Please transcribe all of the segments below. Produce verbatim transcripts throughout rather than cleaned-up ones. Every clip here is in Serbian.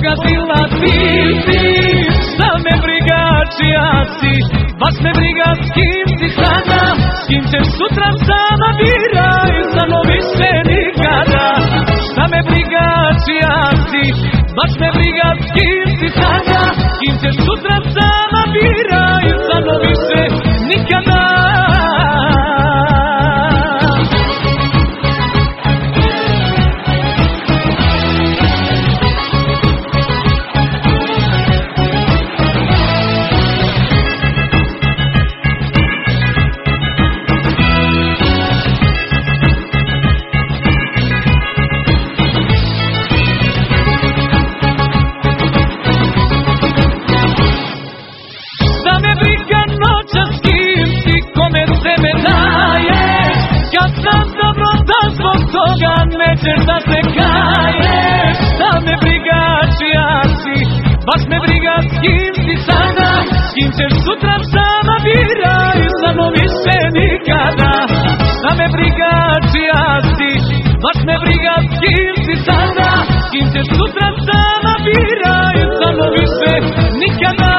pogazila ti si. Šta me briga čija si, baš me briga s kim si sada. S kim ćeš sutra sama biraj, samo više nikada. Šta me briga čija si, baš me briga s kim si sada. S kim ćeš sutra sama biraj, samo više nikada. Nećeš da se kaješ, šta me briga čija si, baš me briga s kim si sada. S kim ćeš sutra sama biraj, samo više nikada. Šta me briga čija si, baš me briga s kim si sada. S kim ćeš sutra sama biraj, samo više nikada.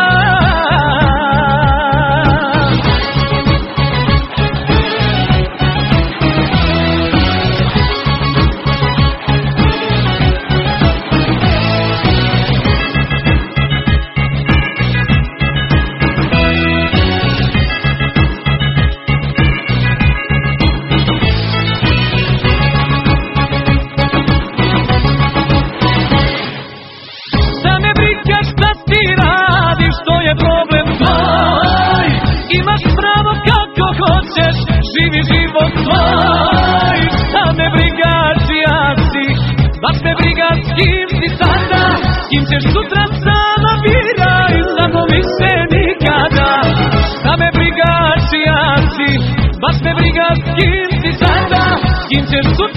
Živi život tvoj, šta me briga čija si, baš me briga s kim si sada. S kim ćeš sutra sama biraj, samo više nikada. Šta me briga čija si, baš me briga s kim si sada. S kim ćeš sutra